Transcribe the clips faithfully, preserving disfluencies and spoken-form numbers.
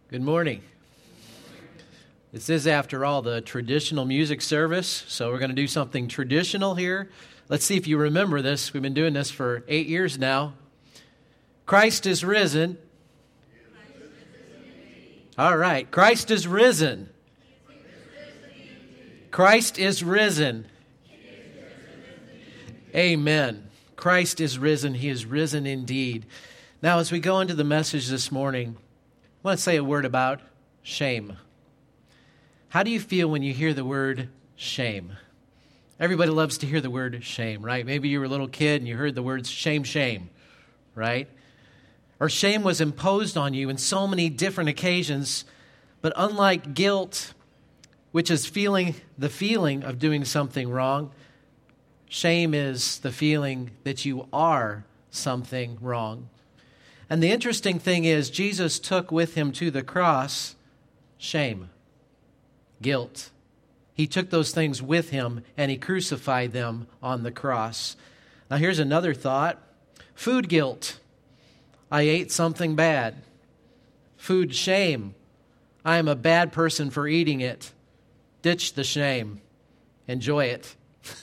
Good morning. This is, after all, the traditional music service, so we're going to do something traditional here. Let's see if you remember this. We've been doing this for eight years now. Christ is risen. All right. Christ is risen. Christ is risen. Amen. Christ is risen. He is risen indeed. Now, as we go into the message this morning, I want to say a word about shame. How do you feel when you hear the word shame? Everybody loves to hear the word shame, right? Maybe you were a little kid and you heard the words shame, shame, right? Or shame was imposed on you in so many different occasions, but unlike guilt, which is feeling the feeling of doing something wrong, shame is the feeling that you are something wrong. And the interesting thing is, Jesus took with him to the cross shame, guilt. He took those things with him and he crucified them on the cross. Now here's another thought. Food guilt. I ate something bad. Food shame. I am a bad person for eating it. Ditch the shame. Enjoy it.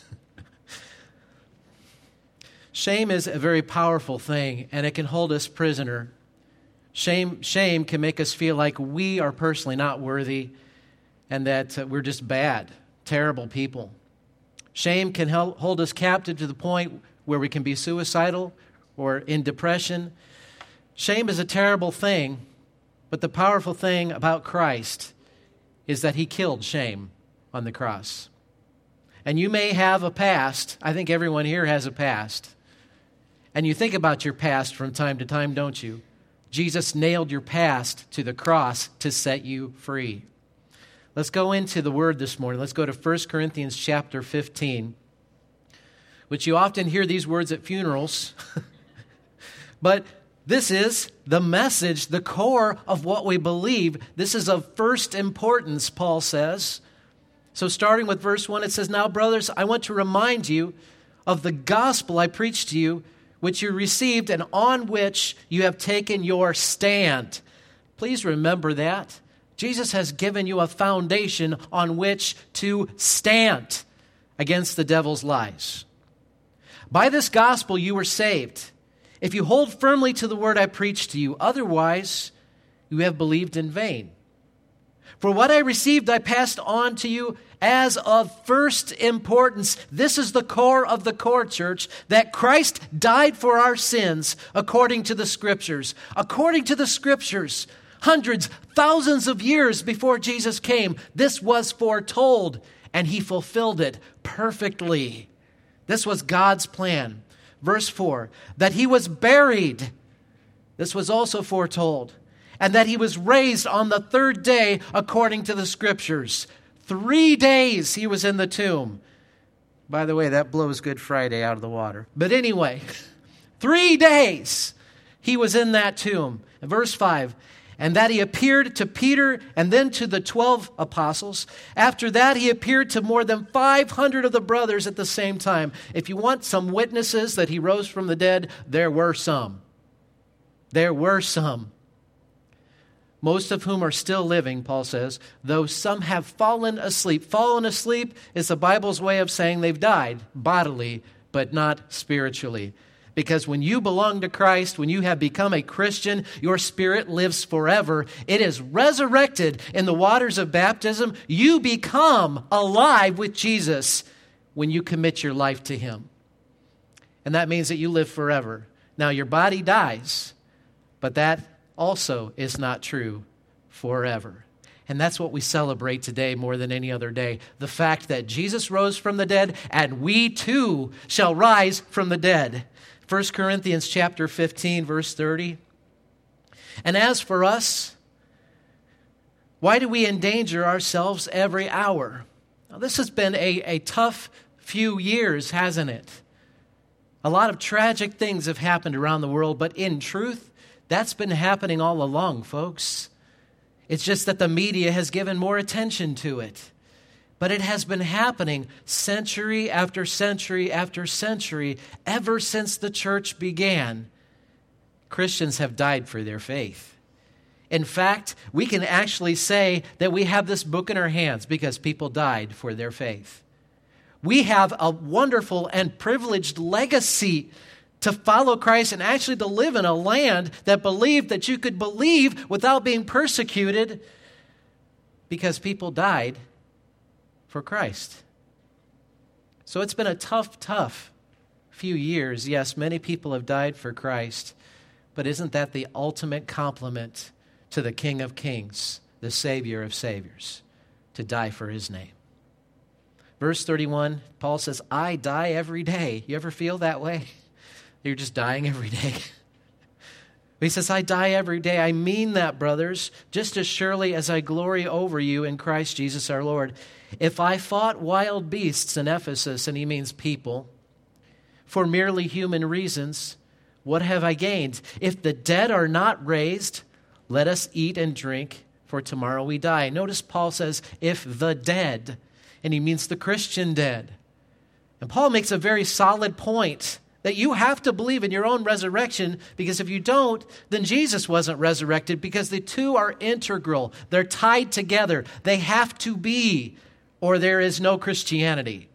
Shame is a very powerful thing, and it can hold us prisoner. Shame, shame can make us feel like we are personally not worthy and that uh, we're just bad, terrible people. Shame can help hold us captive to the point where we can be suicidal or in depression. Shame is a terrible thing, but the powerful thing about Christ is that he killed shame on the cross. And you may have a past. I think everyone here has a past. And you think about your past from time to time, don't you? Jesus nailed your past to the cross to set you free. Let's go into the Word this morning. Let's go to First Corinthians chapter fifteen, which you often hear these words at funerals. But this is the message, the core of what we believe. This is of first importance, Paul says. So starting with verse one, it says, "Now, brothers, I want to remind you of the gospel I preached to you, which you received and on which you have taken your stand." Please remember that. Jesus has given you a foundation on which to stand against the devil's lies. "By this gospel you were saved, if you hold firmly to the word I preached to you. Otherwise, you have believed in vain. For what I received I passed on to you as of first importance." This is the core of the core, church, that Christ died for our sins according to the Scriptures. According to the Scriptures, hundreds, thousands of years before Jesus came, this was foretold, and he fulfilled it perfectly. This was God's plan. Verse four, "that he was buried." This was also foretold. "And that he was raised on the third day according to the Scriptures." Three days he was in the tomb. By the way, that blows Good Friday out of the water. But anyway, three days he was in that tomb. And verse five, "And that he appeared to Peter and then to the twelve apostles. After that he appeared to more than five hundred of the brothers at the same time." If you want some witnesses that he rose from the dead, there were some. There were some. "Most of whom are still living," Paul says, "though some have fallen asleep." Fallen asleep is the Bible's way of saying they've died bodily, but not spiritually. Because when you belong to Christ, when you have become a Christian, your spirit lives forever. It is resurrected in the waters of baptism. You become alive with Jesus when you commit your life to him. And that means that you live forever. Now, your body dies, but that also is not true forever. And that's what we celebrate today more than any other day. The fact that Jesus rose from the dead and we too shall rise from the dead. First Corinthians chapter fifteen, verse thirty. "And as for us, why do we endanger ourselves every hour?" Now, this has been a, a tough few years, hasn't it? A lot of tragic things have happened around the world, but in truth, that's been happening all along, folks. It's just that the media has given more attention to it. But it has been happening century after century after century ever since the church began. Christians have died for their faith. In fact, we can actually say that we have this book in our hands because people died for their faith. We have a wonderful and privileged legacy to follow Christ and actually to live in a land that believed that you could believe without being persecuted because people died for Christ. So it's been a tough, tough few years. Yes, many people have died for Christ, but isn't that the ultimate compliment to the King of Kings, the Savior of Saviors, to die for his name? Verse thirty-one, Paul says, I die every day. You ever feel that way? You're just dying every day. He says, I die every day. I mean that, brothers, just as surely as I glory over you in Christ Jesus our Lord. If I fought wild beasts in Ephesus, and he means people, for merely human reasons, what have I gained? If the dead are not raised, let us eat and drink, for tomorrow we die. Notice Paul says, if the dead, and he means the Christian dead. And Paul makes a very solid point that you have to believe in your own resurrection, because if you don't, then Jesus wasn't resurrected, because the two are integral. They're tied together. They have to be, or there is no Christianity.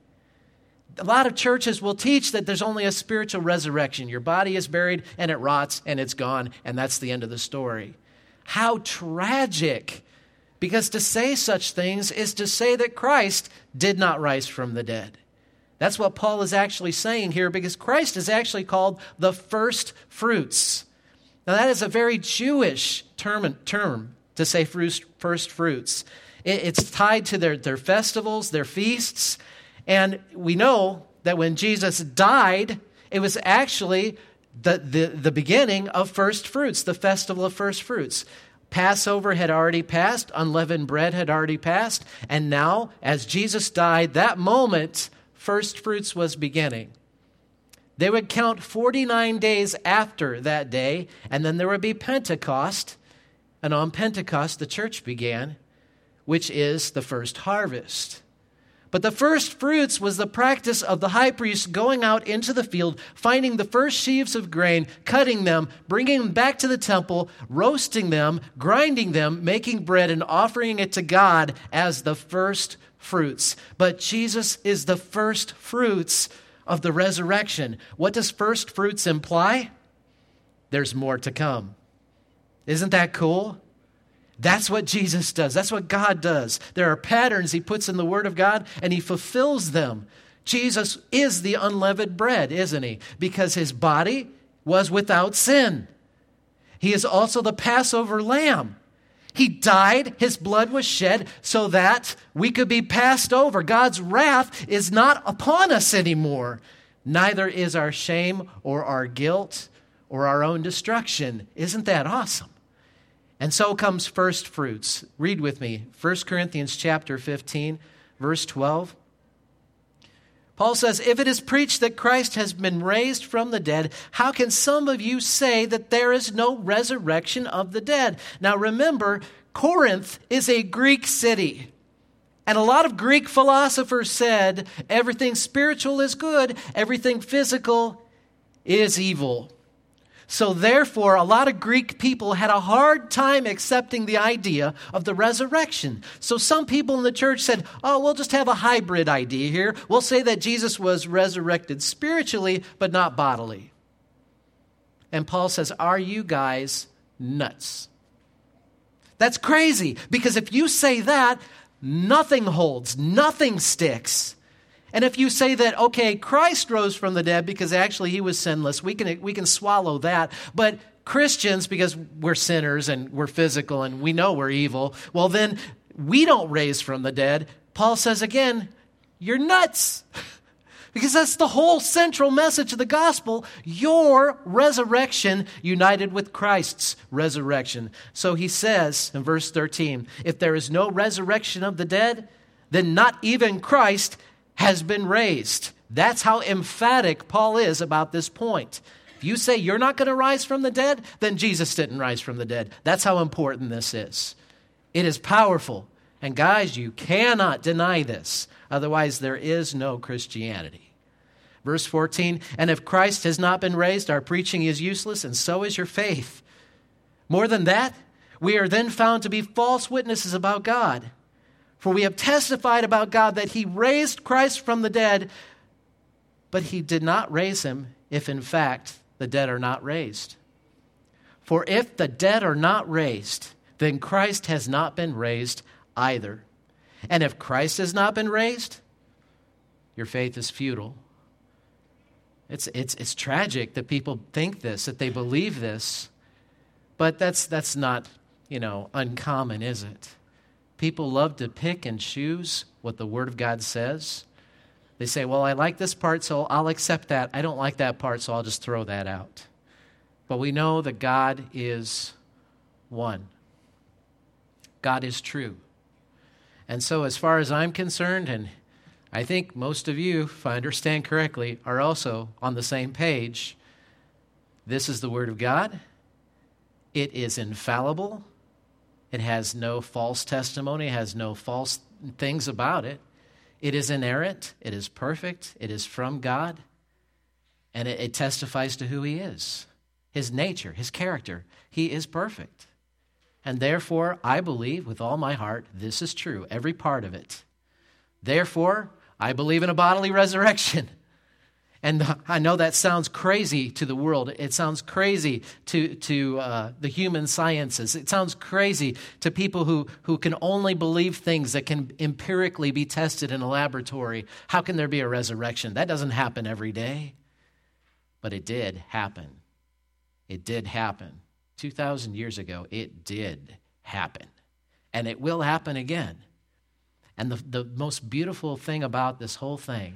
A lot of churches will teach that there's only a spiritual resurrection. Your body is buried and it rots and it's gone, and that's the end of the story. How tragic! Because to say such things is to say that Christ did not rise from the dead. That's what Paul is actually saying here, because Christ is actually called the first fruits. Now that is a very Jewish term, term to say first fruits. It's tied to their, their festivals, their feasts. And we know that when Jesus died, it was actually the, the, the beginning of first fruits, the festival of first fruits. Passover had already passed, unleavened bread had already passed, and now, as Jesus died, that moment, first fruits was beginning. They would count forty-nine days after that day, and then there would be Pentecost, and on Pentecost the church began, which is the first harvest. But the first fruits was the practice of the high priest going out into the field, finding the first sheaves of grain, cutting them, bringing them back to the temple, roasting them, grinding them, making bread, and offering it to God as the first fruits. But Jesus is the first fruits of the resurrection. What does first fruits imply? There's more to come. Isn't that cool? That's what Jesus does. That's what God does. There are patterns he puts in the Word of God, and he fulfills them. Jesus is the unleavened bread, isn't he? Because his body was without sin. He is also the Passover lamb. He died, his blood was shed so that we could be passed over. God's wrath is not upon us anymore. Neither is our shame or our guilt or our own destruction. Isn't that awesome? And so comes first fruits. Read with me, First Corinthians chapter fifteen, verse twelve. Paul says, if it is preached that Christ has been raised from the dead, how can some of you say that there is no resurrection of the dead? Now remember, Corinth is a Greek city. And a lot of Greek philosophers said everything spiritual is good, everything physical is evil. So therefore, a lot of Greek people had a hard time accepting the idea of the resurrection. So some people in the church said, oh, we'll just have a hybrid idea here. We'll say that Jesus was resurrected spiritually, but not bodily. And Paul says, are you guys nuts? That's crazy, because if you say that, nothing holds, nothing sticks. And if you say that, okay, Christ rose from the dead because actually he was sinless, we can we can swallow that. But Christians, because we're sinners and we're physical and we know we're evil, well then we don't raise from the dead. Paul says again, you're nuts. Because that's the whole central message of the gospel, your resurrection united with Christ's resurrection. So he says in verse thirteen, if there is no resurrection of the dead, then not even Christ has been raised. That's how emphatic Paul is about this point. If you say you're not going to rise from the dead, then Jesus didn't rise from the dead. That's how important this is. It is powerful. And guys, you cannot deny this. Otherwise, there is no Christianity. Verse fourteen, and if Christ has not been raised, our preaching is useless, and so is your faith. More than that, we are then found to be false witnesses about God. For we have testified about God that he raised Christ from the dead, but he did not raise him if in fact the dead are not raised. For if the dead are not raised, then Christ has not been raised either. And if Christ has not been raised, your faith is futile. It's, it's, it's tragic that people think this, that they believe this, but that's, that's not, you know, uncommon, is it? People love to pick and choose what the Word of God says. They say, well, I like this part, so I'll accept that. I don't like that part, so I'll just throw that out. But we know that God is one. God is true. And so as far as I'm concerned, and I think most of you, if I understand correctly, are also on the same page, this is the Word of God. It is infallible. It has no false testimony. It has no false things about it. It is inerrant. It is perfect. It is from God. And it, it testifies to who he is, his nature, his character. He is perfect. And therefore, I believe with all my heart, this is true, every part of it. Therefore, I believe in a bodily resurrection. And I know that sounds crazy to the world. It sounds crazy to, to uh, the human sciences. It sounds crazy to people who, who can only believe things that can empirically be tested in a laboratory. How can there be a resurrection? That doesn't happen every day. But it did happen. It did happen. two thousand years ago, it did happen. And it will happen again. And the, the most beautiful thing about this whole thing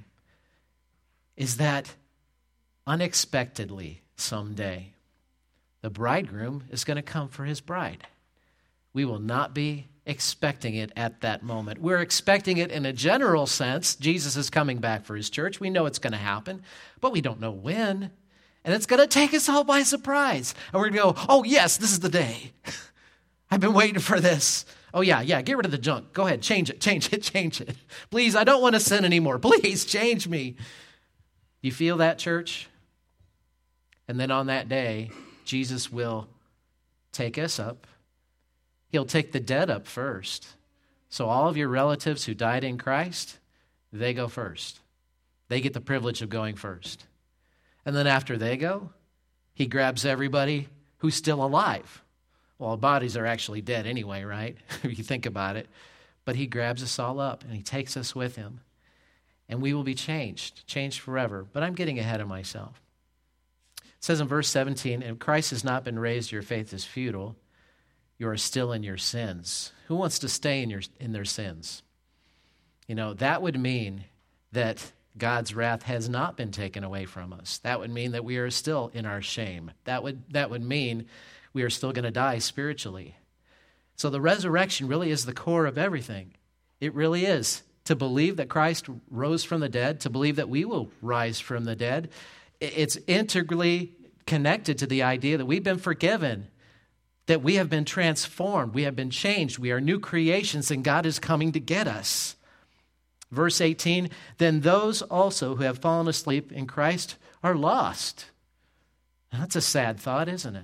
is that unexpectedly someday, the bridegroom is going to come for his bride. We will not be expecting it at that moment. We're expecting it in a general sense. Jesus is coming back for his church. We know it's going to happen, but we don't know when. And it's going to take us all by surprise. And we're going to go, oh, yes, this is the day. I've been waiting for this. Oh, yeah, yeah, get rid of the junk. Go ahead, change it, change it, change it. Please, I don't want to sin anymore. Please, change me. You feel that, church? And then on that day, Jesus will take us up. He'll take the dead up first. So all of your relatives who died in Christ, they go first. They get the privilege of going first. And then after they go, he grabs everybody who's still alive. Well, our bodies are actually dead anyway, right? If you think about it. But he grabs us all up and he takes us with him. And we will be changed, changed forever. But I'm getting ahead of myself. It says in verse seventeen, if Christ has not been raised, your faith is futile. You are still in your sins. Who wants to stay in your in their sins? You know, that would mean that God's wrath has not been taken away from us. That would mean that we are still in our shame. That would that would mean we are still going to die spiritually. So the resurrection really is the core of everything. It really is. To believe that Christ rose from the dead, to believe that we will rise from the dead, it's integrally connected to the idea that we've been forgiven, that we have been transformed, we have been changed, we are new creations, and God is coming to get us. Verse eighteen, then those also who have fallen asleep in Christ are lost. Now, that's a sad thought, isn't it?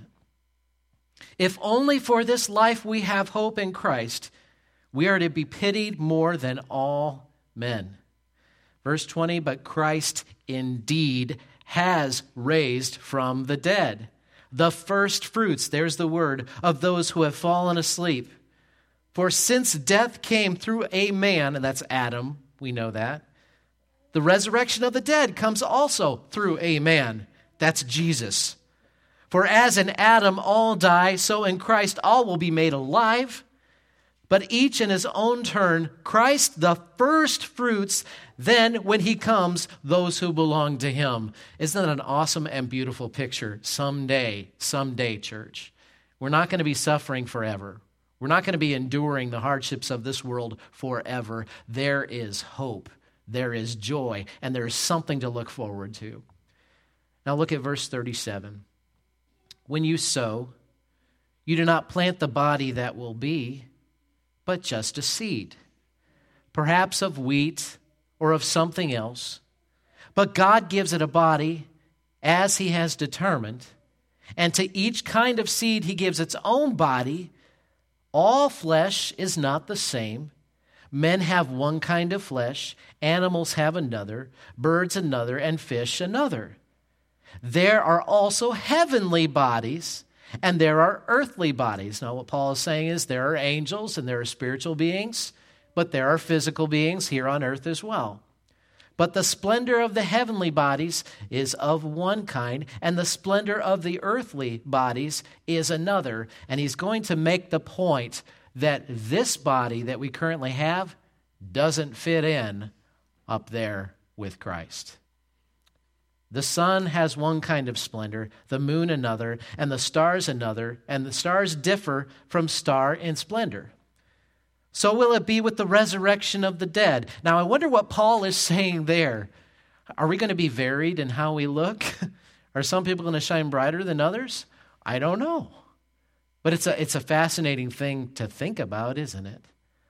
If only for this life we have hope in Christ, we are to be pitied more than all men. Verse twenty, but Christ indeed has raised from the dead, the first fruits, there's the word, of those who have fallen asleep. For since death came through a man, and that's Adam, we know that, the resurrection of the dead comes also through a man, that's Jesus. For as in Adam all die, so in Christ all will be made alive, but each in his own turn, Christ the first fruits, then when he comes, those who belong to him. Isn't that an awesome and beautiful picture? Someday, someday, church. We're not going to be suffering forever. We're not going to be enduring the hardships of this world forever. There is hope, there is joy, and there is something to look forward to. Now look at verse thirty-seven. When you sow, you do not plant the body that will be, but just a seed, perhaps of wheat or of something else. But God gives it a body as he has determined, and to each kind of seed he gives its own body, All flesh is not the same. Men have one kind of flesh, animals have another, birds another, and fish another. There are also heavenly bodies, and there are earthly bodies. Now, what Paul is saying is there are angels and there are spiritual beings, but there are physical beings here on earth as well. But the splendor of the heavenly bodies is of one kind, and the splendor of the earthly bodies is another. And he's going to make the point that this body that we currently have doesn't fit in up there with Christ. The sun has one kind of splendor, the moon another, and the stars another, and the stars differ from star in splendor. So will it be with the resurrection of the dead. Now, I wonder what Paul is saying there. Are we going to be varied in how we look? Are some people going to shine brighter than others? I don't know. But it's a, it's a fascinating thing to think about, isn't it?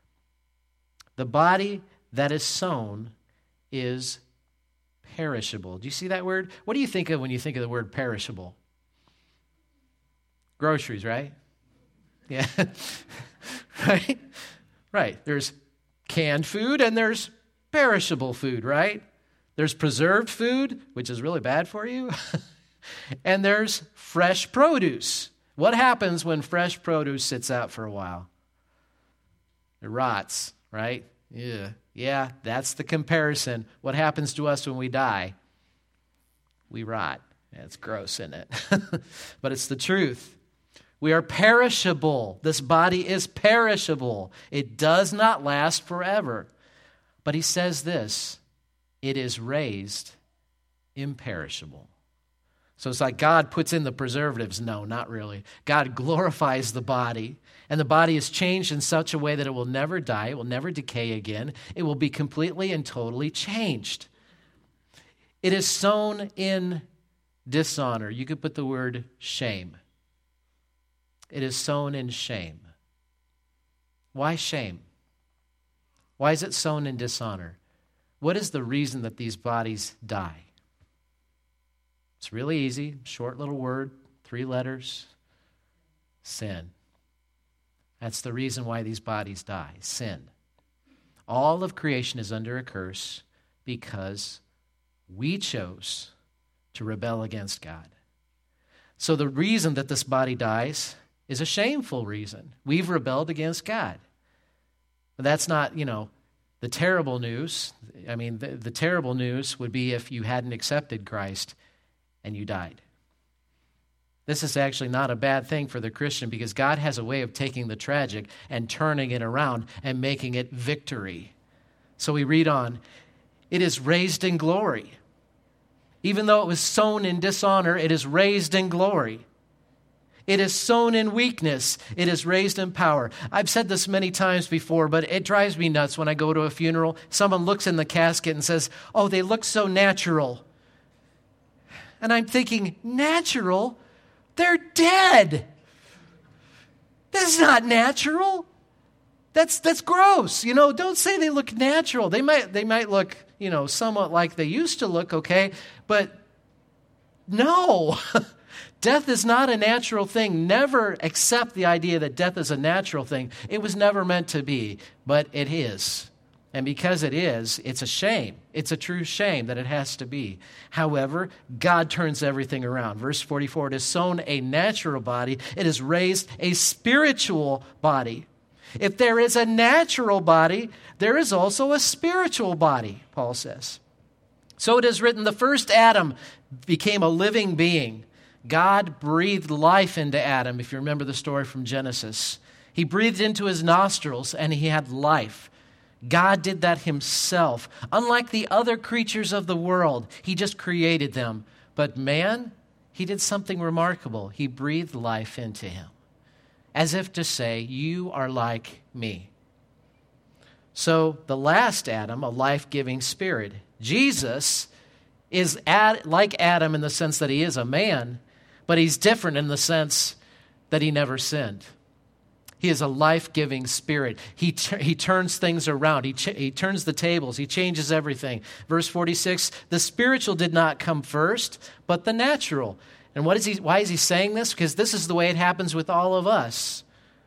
The body that is sown is perishable. Do you see that word? What do you think of when you think of the word perishable? Groceries, right? Yeah. Right? Right. There's canned food and there's perishable food, right? There's preserved food, which is really bad for you. And there's fresh produce. What happens when fresh produce sits out for a while? It rots, right? Yeah. Yeah, that's the comparison. What happens to us when we die? We rot. It's gross, isn't it? But it's the truth. We are perishable. This body is perishable. It does not last forever. But he says this, it is raised imperishable. So it's like God puts in the preservatives. No, not really. God glorifies the body, and the body is changed in such a way that it will never die, it will never decay again. It will be completely and totally changed. It is sown in dishonor. You could put the word shame. It is sown in shame. Why shame? Why is it sown in dishonor? What is the reason that these bodies die? It's really easy, short little word, three letters, sin. That's the reason why these bodies die, sin. All of creation is under a curse because we chose to rebel against God. So the reason that this body dies is a shameful reason. We've rebelled against God. But that's not, you know, the terrible news. I mean, the, the terrible news would be if you hadn't accepted Christ and you died. This is actually not a bad thing for the Christian because God has a way of taking the tragic and turning it around and making it victory. So we read on, it is raised in glory. Even though it was sown in dishonor, it is raised in glory. It is sown in weakness. It is raised in power. I've said this many times before, but it drives me nuts when I go to a funeral. Someone looks in the casket and says, oh, they look so natural. And I'm thinking, natural? They're dead. That's not natural. That's that's gross. You know, don't say they look natural. They might they might look, you know, somewhat like they used to look, okay? But no. Death is not a natural thing. Never accept the idea that death is a natural thing. It was never meant to be, but it is. And because it is, it's a shame. It's a true shame that it has to be. However, God turns everything around. Verse forty-four, it is sown a natural body. It is raised a spiritual body. If there is a natural body, there is also a spiritual body, Paul says. So it is written, the first Adam became a living being. God breathed life into Adam, if you remember the story from Genesis. He breathed into his nostrils and he had life. God did that himself. Unlike the other creatures of the world, he just created them. But man, he did something remarkable. He breathed life into him, as if to say, you are like me. So the last Adam, a life-giving spirit. Jesus is ad, like Adam in the sense that he is a man, but he's different in the sense that he never sinned. He is a life-giving spirit. He t- he turns things around. He, ch- he turns the tables. He changes everything. Verse forty-six, the spiritual did not come first, but the natural. And what is he? Why is he saying this? Because this is the way it happens with all of us.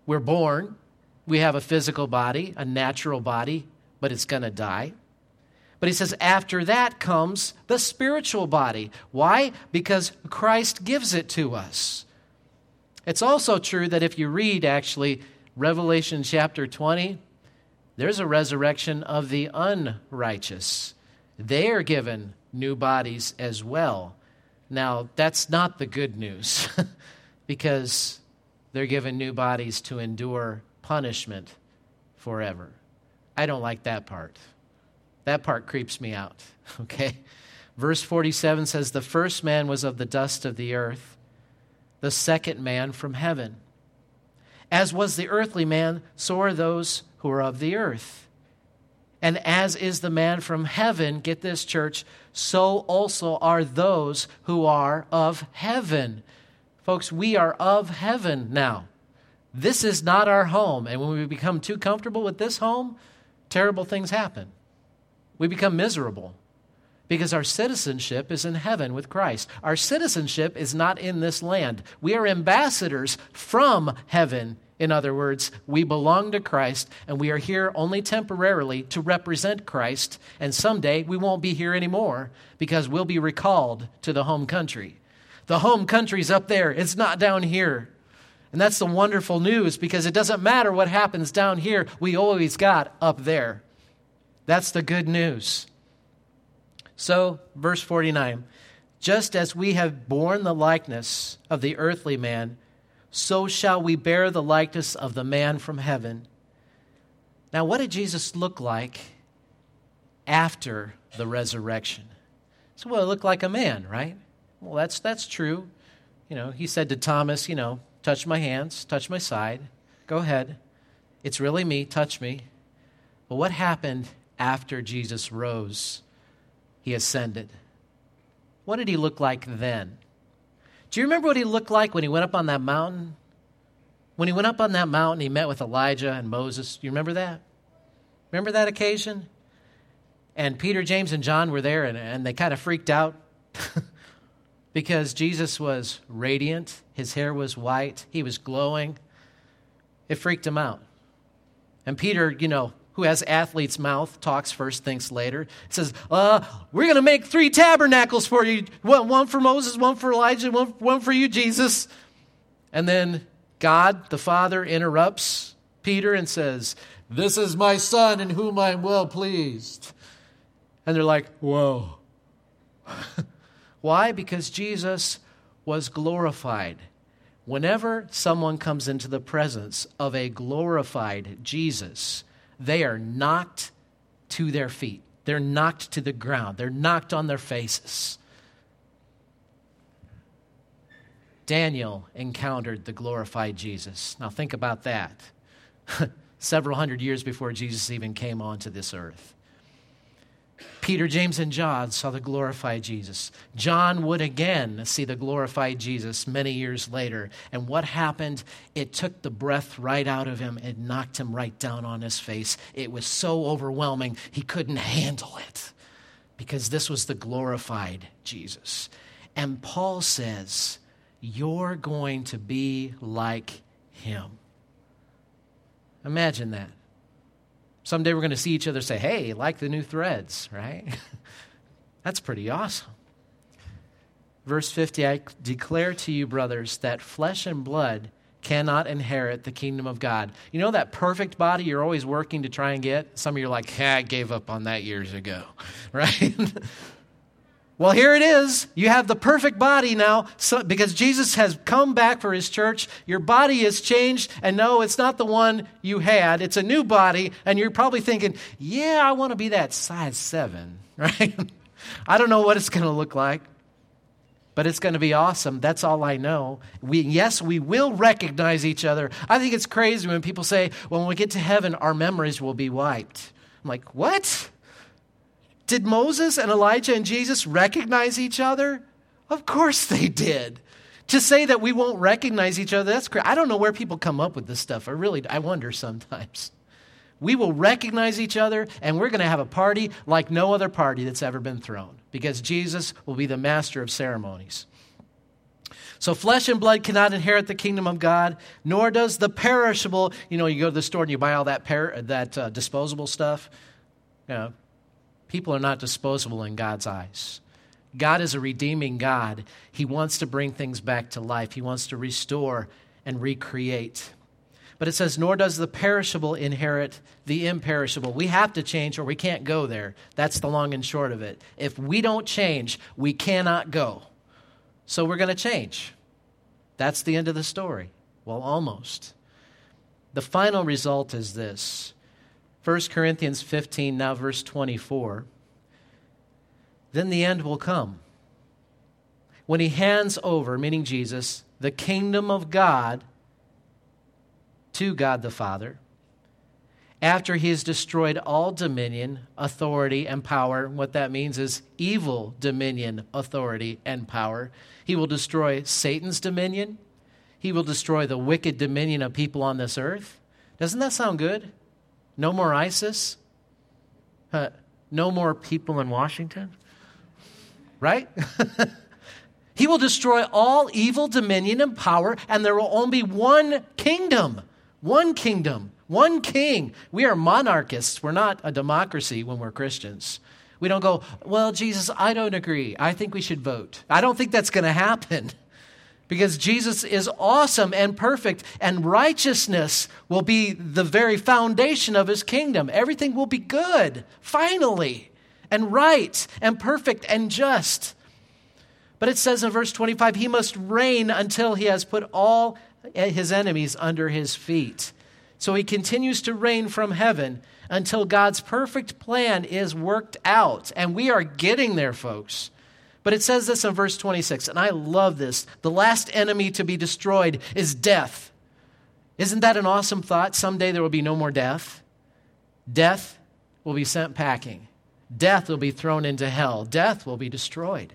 We're born. We have a physical body, a natural body, but it's going to die. But he says after that comes the spiritual body. Why? Because Christ gives it to us. It's also true that if you read, actually, Revelation chapter twenty, there's a resurrection of the unrighteous. They are given new bodies as well. Now, that's not the good news because they're given new bodies to endure punishment forever. I don't like that part. That part creeps me out, okay? Verse forty-seven says, the first man was of the dust of the earth, the second man from heaven. As was the earthly man, so are those who are of the earth. And as is the man from heaven, get this, church, so also are those who are of heaven. Folks, we are of heaven now. This is not our home. And when we become too comfortable with this home, terrible things happen. We become miserable because our citizenship is in heaven with Christ. Our citizenship is not in this land. We are ambassadors from heaven. In other words, we belong to Christ, and we are here only temporarily to represent Christ, and someday we won't be here anymore because we'll be recalled to the home country. The home country's up there. It's not down here. And that's the wonderful news because it doesn't matter what happens down here. We always got up there. That's the good news. So, verse forty-nine, just as we have borne the likeness of the earthly man, so shall we bear the likeness of the man from heaven. Now, what did Jesus look like after the resurrection? So, well, it looked like a man, right? Well, that's that's true. You know, he said to Thomas, you know, touch my hands, touch my side. Go ahead. It's really me. Touch me. But what happened after Jesus rose? He ascended. What did he look like then? Do you remember what he looked like when he went up on that mountain? When he went up on that mountain, he met with Elijah and Moses. Do you remember that? Remember that occasion? And Peter, James, and John were there, and, and they kind of freaked out because Jesus was radiant. His hair was white. He was glowing. It freaked them out. And Peter, you know, who has athlete's mouth, talks first, thinks later. He says, uh, we're going to make three tabernacles for you. One, one for Moses, one for Elijah, one, one for you, Jesus. And then God, the Father, interrupts Peter and says, this is my son in whom I am well pleased. And they're like, whoa. Why? Because Jesus was glorified. Whenever someone comes into the presence of a glorified Jesus, they are knocked to their feet. They're knocked to the ground. They're knocked on their faces. Daniel encountered the glorified Jesus. Now think about that. Several hundred years before Jesus even came onto this earth. Peter, James, and John saw the glorified Jesus. John would again see the glorified Jesus many years later. And what happened? It took the breath right out of him. It knocked him right down on his face. It was so overwhelming, he couldn't handle it because this was the glorified Jesus. And Paul says, you're going to be like him. Imagine that. Someday we're going to see each other say, hey, like the new threads, right? That's pretty awesome. Verse fifty, I declare to you, brothers, that flesh and blood cannot inherit the kingdom of God. You know that perfect body you're always working to try and get? Some of you are like, hey, I gave up on that years ago, right? Well, here it is. You have the perfect body now so, because Jesus has come back for his church. Your body is changed, and no, it's not the one you had. It's a new body, and you're probably thinking, yeah, I want to be that size seven, right? I don't know what it's going to look like, but it's going to be awesome. That's all I know. We, yes, we will recognize each other. I think it's crazy when people say, well, when we get to heaven, our memories will be wiped. I'm like, what? Did Moses and Elijah and Jesus recognize each other? Of course they did. To say that we won't recognize each other, that's crazy. I don't know where people come up with this stuff. I really, I wonder sometimes. We will recognize each other, and we're going to have a party like no other party that's ever been thrown because Jesus will be the master of ceremonies. So flesh and blood cannot inherit the kingdom of God, nor does the perishable. You know, you go to the store and you buy all that per- that uh, disposable stuff. You know, people are not disposable in God's eyes. God is a redeeming God. He wants to bring things back to life. He wants to restore and recreate. But it says, nor does the perishable inherit the imperishable. We have to change or we can't go there. That's the long and short of it. If we don't change, we cannot go. So we're going to change. That's the end of the story. Well, almost. The final result is this. First Corinthians fifteen, now verse twenty-four. Then the end will come. When he hands over, meaning Jesus, the kingdom of God to God the Father, after he has destroyed all dominion, authority, and power. What that means is evil dominion, authority, and power. He will destroy Satan's dominion. He will destroy the wicked dominion of people on this earth. Doesn't that sound good? No more ISIS. Uh, no more people in Washington. Right? He will destroy all evil dominion and power, and there will only be one kingdom. One kingdom. One king. We are monarchists. We're not a democracy when we're Christians. We don't go, well, Jesus, I don't agree. I think we should vote. I don't think that's going to happen because Jesus is awesome and perfect, and righteousness will be the very foundation of his kingdom. Everything will be good, finally, and right, and perfect, and just. But it says in verse twenty-five, he must reign until he has put all his enemies under his feet. So he continues to reign from heaven until God's perfect plan is worked out. And we are getting there, folks. But it says this in verse twenty-six, and I love this. The last enemy to be destroyed is death. Isn't that an awesome thought? Someday there will be no more death. Death will be sent packing. Death will be thrown into hell. Death will be destroyed.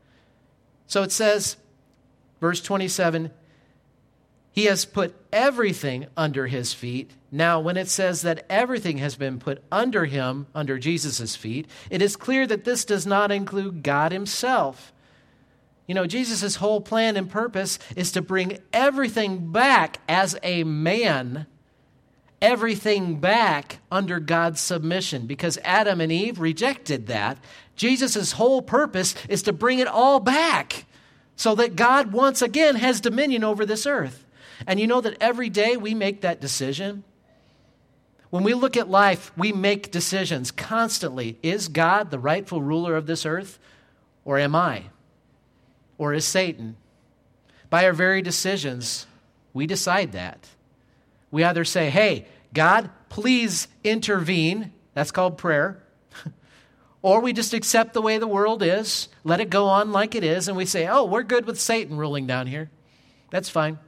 So it says, verse twenty-seven, he has put everything under his feet. Now, when it says that everything has been put under him, under Jesus' feet, it is clear that this does not include God himself. You know, Jesus' whole plan and purpose is to bring everything back as a man, everything back under God's submission, because Adam and Eve rejected that. Jesus' whole purpose is to bring it all back so that God once again has dominion over this earth. And you know that every day we make that decision. When we look at life, we make decisions constantly. Is God the rightful ruler of this earth? Or am I? Or is Satan? By our very decisions, we decide that. We either say, hey, God, please intervene. That's called prayer. Or we just accept the way the world is, let it go on like it is, and we say, oh, we're good with Satan ruling down here. That's fine.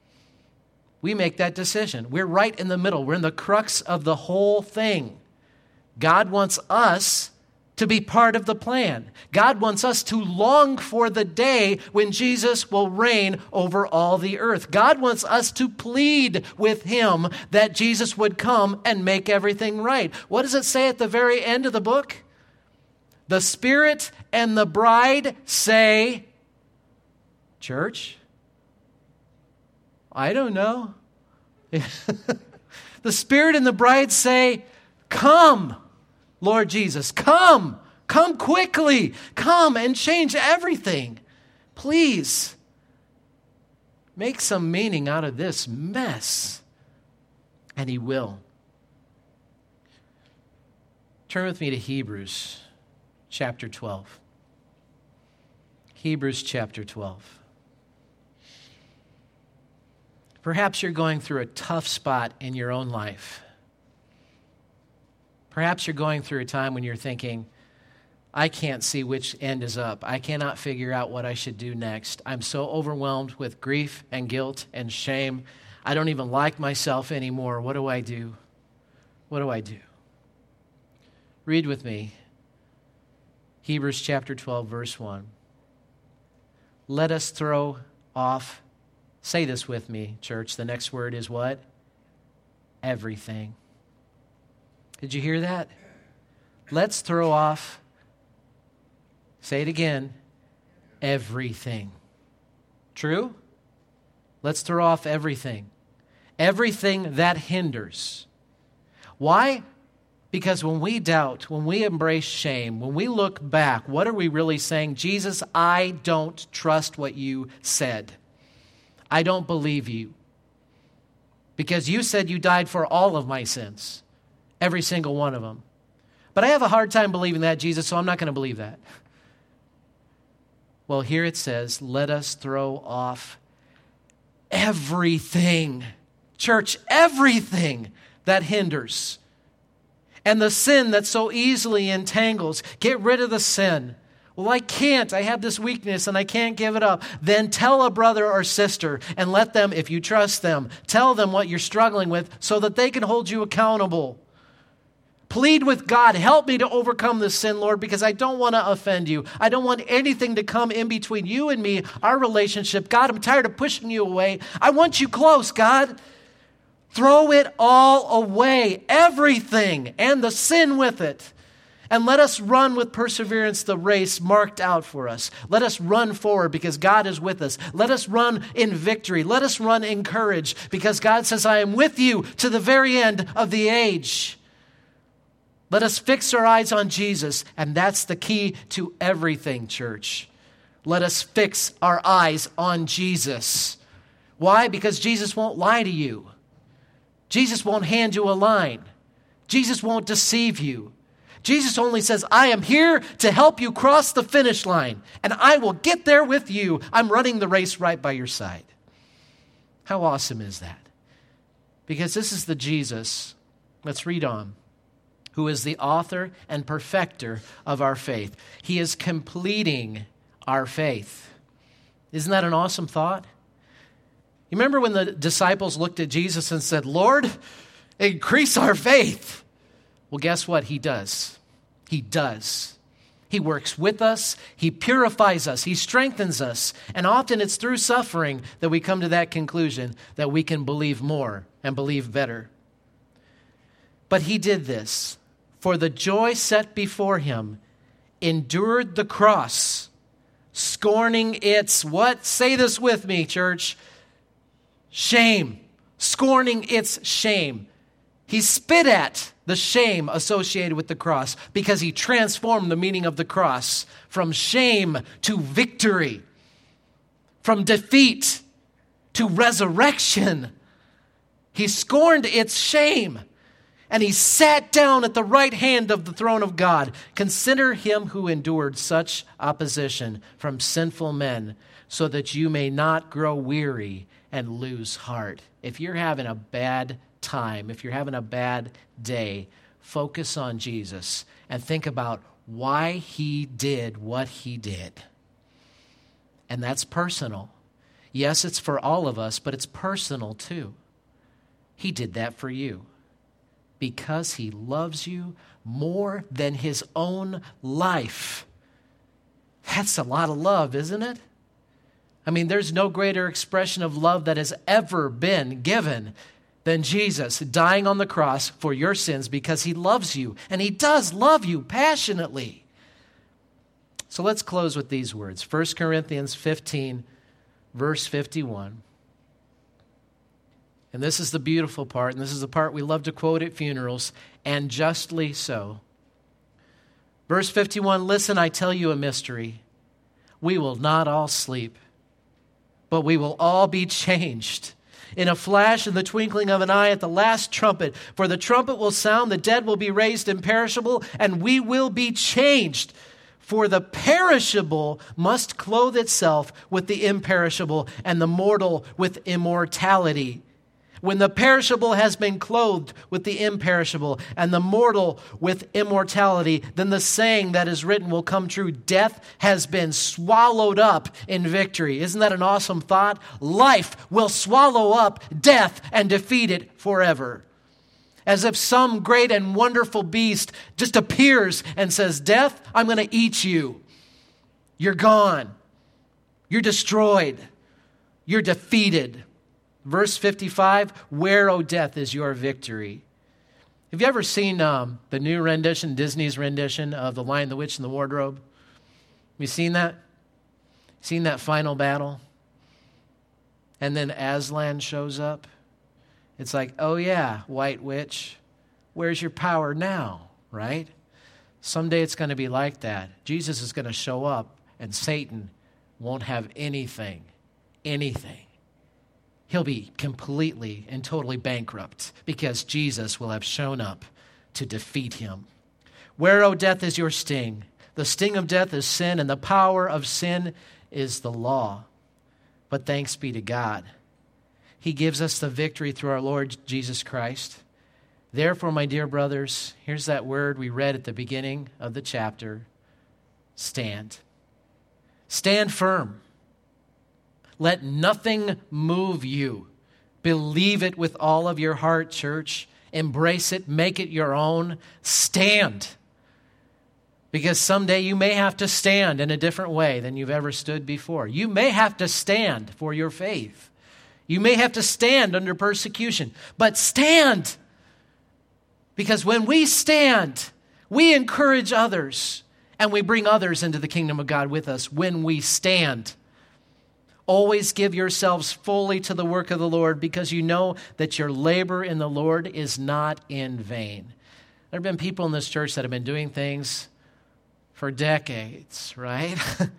We make that decision. We're right in the middle. We're in the crux of the whole thing. God wants us to be part of the plan. God wants us to long for the day when Jesus will reign over all the earth. God wants us to plead with him that Jesus would come and make everything right. What does it say at the very end of the book? The Spirit and the bride say, church, I don't know. The Spirit and the bride say, come, Lord Jesus, come, come quickly, come and change everything. Please, make some meaning out of this mess. And he will. Turn with me to Hebrews chapter twelve. Hebrews chapter twelve. Perhaps you're going through a tough spot in your own life. Perhaps you're going through a time when you're thinking, I can't see which end is up. I cannot figure out what I should do next. I'm so overwhelmed with grief and guilt and shame. I don't even like myself anymore. What do I do? What do I do? Read with me. Hebrews chapter twelve, verse one. Let us throw off. Say this with me, church. The next word is what? Everything. Did you hear that? Let's throw off, say it again, everything. True? Let's throw off everything. Everything that hinders. Why? Because when we doubt, when we embrace shame, when we look back, what are we really saying? Jesus, I don't trust what you said. I don't believe you. Because you said you died for all of my sins. Every single one of them. But I have a hard time believing that, Jesus, so I'm not going to believe that. Well, here it says, let us throw off everything. Church, everything that hinders. And the sin that so easily entangles. Get rid of the sin. Well, I can't. I have this weakness and I can't give it up. Then tell a brother or sister and let them, if you trust them, tell them what you're struggling with so that they can hold you accountable. Plead with God, help me to overcome this sin, Lord, because I don't want to offend you. I don't want anything to come in between you and me, our relationship. God, I'm tired of pushing you away. I want you close, God. Throw it all away, everything, and the sin with it. And let us run with perseverance the race marked out for us. Let us run forward because God is with us. Let us run in victory. Let us run in courage because God says, I am with you to the very end of the age. Let us fix our eyes on Jesus, and that's the key to everything, church. Let us fix our eyes on Jesus. Why? Because Jesus won't lie to you. Jesus won't hand you a line. Jesus won't deceive you. Jesus only says, I am here to help you cross the finish line, and I will get there with you. I'm running the race right by your side. How awesome is that? Because this is the Jesus, let's read on, who is the author and perfecter of our faith. He is completing our faith. Isn't that an awesome thought? You remember when the disciples looked at Jesus and said, Lord, increase our faith. Well, guess what? He does. He does. He works with us. He purifies us. He strengthens us. And often it's through suffering that we come to that conclusion that we can believe more and believe better. But he did this. For the joy set before him, endured the cross, scorning its, what? Say this with me, church. Shame. Scorning its shame. He spit at the shame associated with the cross because he transformed the meaning of the cross from shame to victory, from defeat to resurrection. He scorned its shame. And he sat down at the right hand of the throne of God. Consider him who endured such opposition from sinful men, so that you may not grow weary and lose heart. If you're having a bad time, if you're having a bad day, focus on Jesus and think about why he did what he did. And that's personal. Yes, it's for all of us, but it's personal too. He did that for you. Because he loves you more than his own life. That's a lot of love, isn't it? I mean, there's no greater expression of love that has ever been given than Jesus dying on the cross for your sins because he loves you. And he does love you passionately. So let's close with these words. First Corinthians fifteen, verse fifty-one. And this is the beautiful part, and this is the part we love to quote at funerals, and justly so. Verse fifty-one, listen, I tell you a mystery. We will not all sleep, but we will all be changed. In a flash, in the twinkling of an eye, at the last trumpet. For the trumpet will sound, the dead will be raised imperishable, and we will be changed. For the perishable must clothe itself with the imperishable, and the mortal with immortality. When the perishable has been clothed with the imperishable and the mortal with immortality, then the saying that is written will come true. Death has been swallowed up in victory. Isn't that an awesome thought? Life will swallow up death and defeat it forever. As if some great and wonderful beast just appears and says, Death, I'm going to eat you. You're gone. You're destroyed. You're defeated. Verse fifty-five, where, O death, is your victory? Have you ever seen um, the new rendition, Disney's rendition of The Lion, the Witch, and the Wardrobe? Have you seen that? Seen that final battle? and then Aslan shows up, it's like, oh yeah, white witch, where's your power now, right? Someday it's going to be like that. Jesus is going to show up, and Satan won't have anything, anything. He'll be completely and totally bankrupt because Jesus will have shown up to defeat him. Where, O death, is your sting? The sting of death is sin, and the power of sin is the law. But thanks be to God. He gives us the victory through our Lord Jesus Christ. Therefore, my dear brothers, here's that word we read at the beginning of the chapter, stand. Stand firm. Let nothing move you. Believe it with all of your heart, church. Embrace it. Make it your own. Stand. Because someday you may have to stand in a different way than you've ever stood before. You may have to stand for your faith. You may have to stand under persecution. But stand. Because when we stand, we encourage others. And we bring others into the kingdom of God with us when we stand. Always give yourselves fully to the work of the Lord, because you know that your labor in the Lord is not in vain. There have been people in this church that have been doing things for decades, right?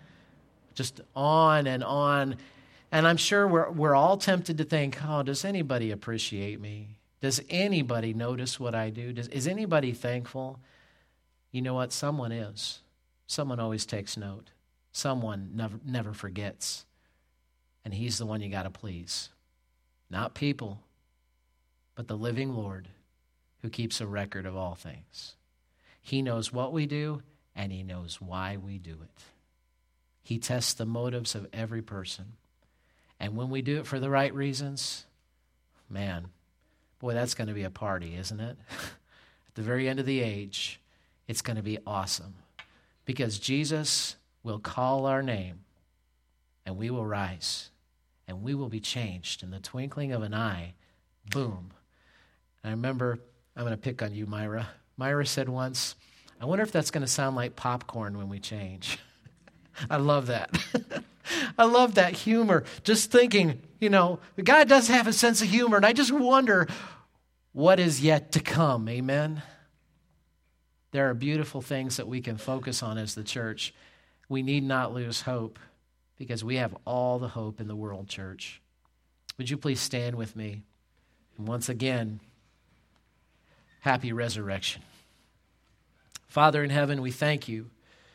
Just on and on. And I'm sure we're, we're all tempted to think, oh, does anybody appreciate me? Does anybody notice what I do? Does, is anybody thankful? You know what? Someone is. Someone always takes note. Someone never, never forgets. And he's the one you got to please. Not people, but the living Lord who keeps a record of all things. He knows what we do, and he knows why we do it. He tests the motives of every person. And when we do it for the right reasons, man, boy, that's going to be a party, isn't it? At the very end of the age, it's going to be awesome. Because Jesus will call our name, and we will rise, and we will be changed in the twinkling of an eye. Boom. And I remember, I'm going to pick on you, Myra. Myra said once, I wonder if that's going to sound like popcorn when we change. I love that. I love that humor. Just thinking, you know, God does have a sense of humor, and I just wonder what is yet to come. Amen? There are beautiful things that we can focus on as the church. We need not lose hope, because we have all the hope in the world, church. Would you please stand with me? And once again, happy resurrection. Father in heaven, we thank you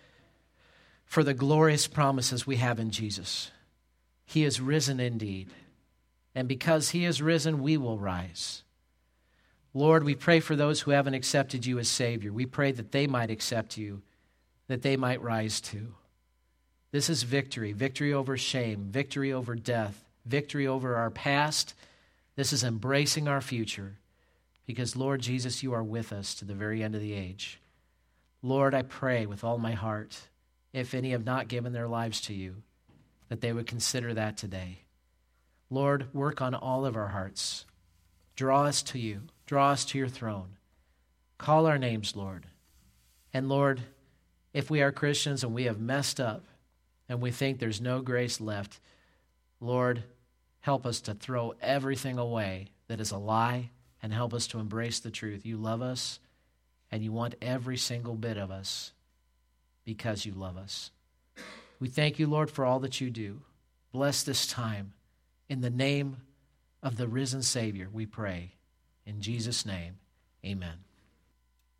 for the glorious promises we have in Jesus. He is risen indeed. And because he is risen, we will rise. Lord, we pray for those who haven't accepted you as Savior. We pray that they might accept you, that they might rise too. This is victory, victory over shame, victory over death, victory over our past. This is embracing our future, because, Lord Jesus, you are with us to the very end of the age. Lord, I pray with all my heart, if any have not given their lives to you, that they would consider that today. Lord, work on all of our hearts. Draw us to you. Draw us to your throne. Call our names, Lord. And Lord, if we are Christians and we have messed up and we think there's no grace left, Lord, help us to throw everything away that is a lie, and help us to embrace the truth. You love us, and you want every single bit of us because you love us. We thank you, Lord, for all that you do. Bless this time. In the name of the risen Savior, we pray. In Jesus' name, amen.